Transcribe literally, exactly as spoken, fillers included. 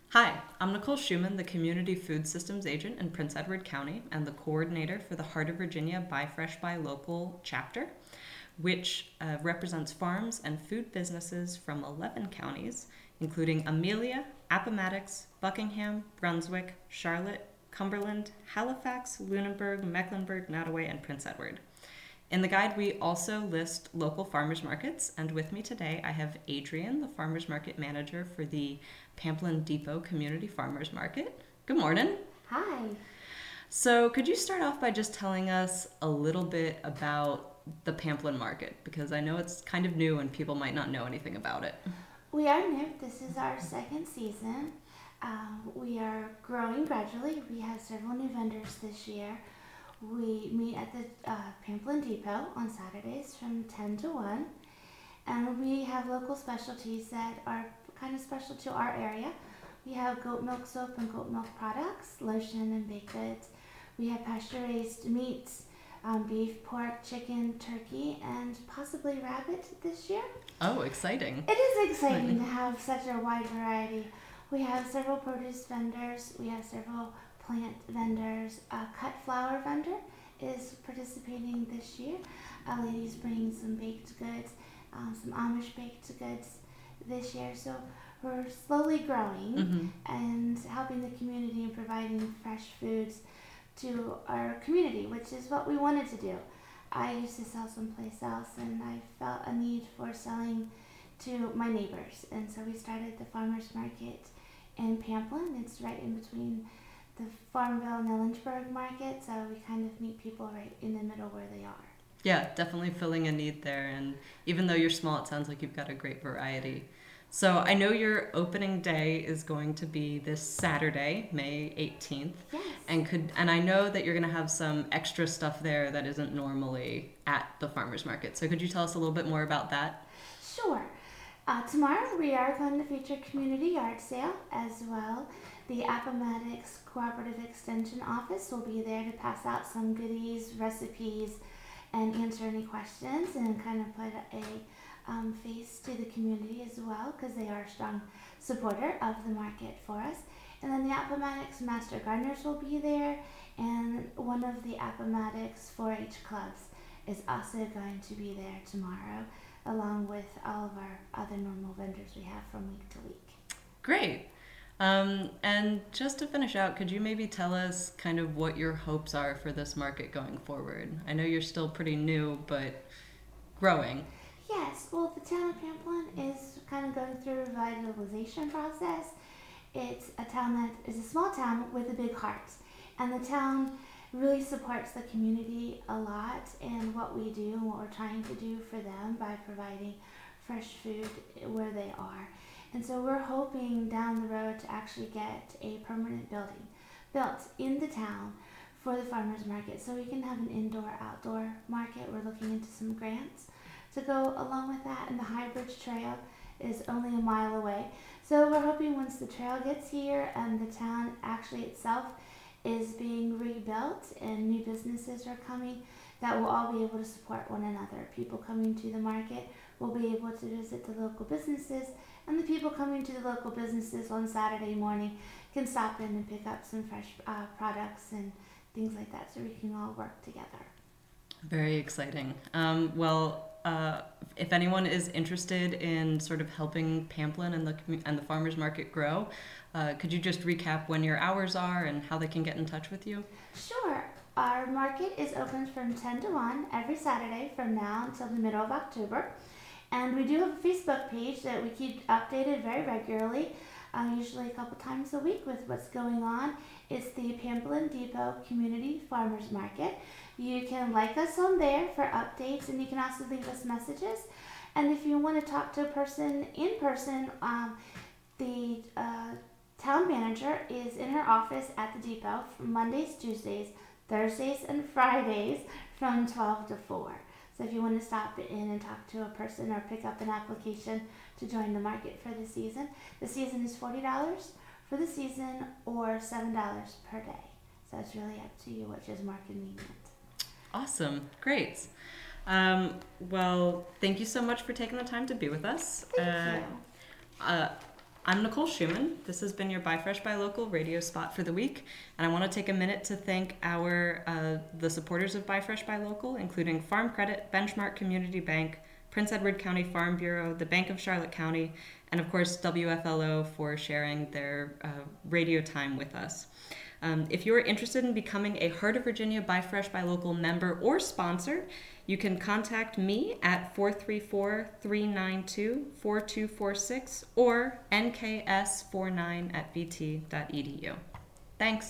Hi, I'm Nicole Schumann, the Community Food Systems Agent in Prince Edward County and the coordinator for the Heart of Virginia Buy Fresh Buy Local chapter, which uh, represents farms and food businesses from eleven counties, including Amelia, Appomattox, Buckingham, Brunswick, Charlotte, Cumberland, Halifax, Lunenburg, Mecklenburg, Nottoway, and Prince Edward. In the guide, we also list local farmers markets, and with me today I have Adrian, the farmers market manager for the Pamplin Depot Community Farmers Market. Good morning. Hi. So, could you start off by just telling us a little bit about the Pamplin Market? Because I know it's kind of new and people might not know anything about it. We are new. This is our second season. Um, we are growing gradually. We have several new vendors this year. We meet at the uh, Pamplin Depot on Saturdays from ten to one. And we have local specialties that are kind of special to our area. We have goat milk soap and goat milk products, lotion and baked goods. We have pasture raised meats, um, beef, pork, chicken, turkey, and possibly rabbit this year. Oh, exciting. It is exciting to have such a wide variety. We have several produce vendors, we have several plant vendors. A cut flour vendor is participating this year. A lady's bringing some baked goods, um, some Amish baked goods this year. So we're slowly growing Mm-hmm. and helping the community and providing fresh foods to our community, which is what we wanted to do. I used to sell someplace else and I felt a need for selling to my neighbors. And so we started the farmers market in Pamplin. It's right in between the Farmville and Ellensburg market, so we kind of meet people right in the middle where they are. Yeah, definitely filling a need there. And even though you're small, it sounds like you've got a great variety. So I know your opening day is going to be this Saturday, May eighteenth. Yes. And could and I know that you're going to have some extra stuff there that isn't normally at the farmers market. So could you tell us a little bit more about that? Sure. Uh, tomorrow we are going to feature community yard sale as well. The Appomattox Cooperative Extension Office will be there to pass out some goodies, recipes, and answer any questions and kind of put a um, face to the community as well, because they are a strong supporter of the market for us. And then the Appomattox Master Gardeners will be there, and one of the Appomattox four H clubs is also going to be there tomorrow, along with all of our other normal vendors we have from week to week. Great. Um, and just to finish out, could you maybe tell us kind of what your hopes are for this market going forward? I know you're still pretty new, but growing. Yes, well, the town of Pamplin is kind of going through a revitalization process. It's a town that is a small town with a big heart, and the town really supports the community a lot and what we do and what we're trying to do for them by providing fresh food where they are. And so we're hoping down the road to actually get a permanent building built in the town for the farmers market so we can have an indoor outdoor market. We're looking into some grants to go along with that, and the High Bridge Trail is only a mile away. So we're hoping once the trail gets here and the town actually itself is being rebuilt and new businesses are coming, that we'll all be able to support one another. People coming to the market will be able to visit the local businesses, and the people coming to the local businesses on Saturday morning can stop in and pick up some fresh uh, products and things like that, so we can all work together. Very exciting. Um, well, uh, if anyone is interested in sort of helping Pamplin and the commu- and the farmers market grow, uh, could you just recap when your hours are and how they can get in touch with you? Sure. Our market is open from ten to one every Saturday from now until the middle of October. And we do have a Facebook page that we keep updated very regularly, uh, usually a couple times a week with what's going on. It's the Pamplin Depot Community Farmers Market. You can like us on there for updates, and you can also leave us messages. And if you want to talk to a person in person, um, the uh, town manager is in her office at the depot from Mondays, Tuesdays, Thursdays, and Fridays from twelve to four. So if you want to stop in and talk to a person or pick up an application to join the market for the season, the season is forty dollars for the season or seven dollars per day. So it's really up to you, which is more convenient. Awesome. Great. Um, well, thank you so much for taking the time to be with us. Thank Uh, you. uh, I'm Nicole Schumann. This has been your Buy Fresh, Buy Local radio spot for the week. And I want to take a minute to thank our uh, the supporters of Buy Fresh, Buy Local, including Farm Credit, Benchmark Community Bank, Prince Edward County Farm Bureau, the Bank of Charlotte County, and of course W F L O for sharing their uh, radio time with us. Um, if you're interested in becoming a Heart of Virginia Buy Fresh, Buy Local member or sponsor, you can contact me at four three four, three nine two, four two four six or n k s four nine at v t dot e d u. Thanks.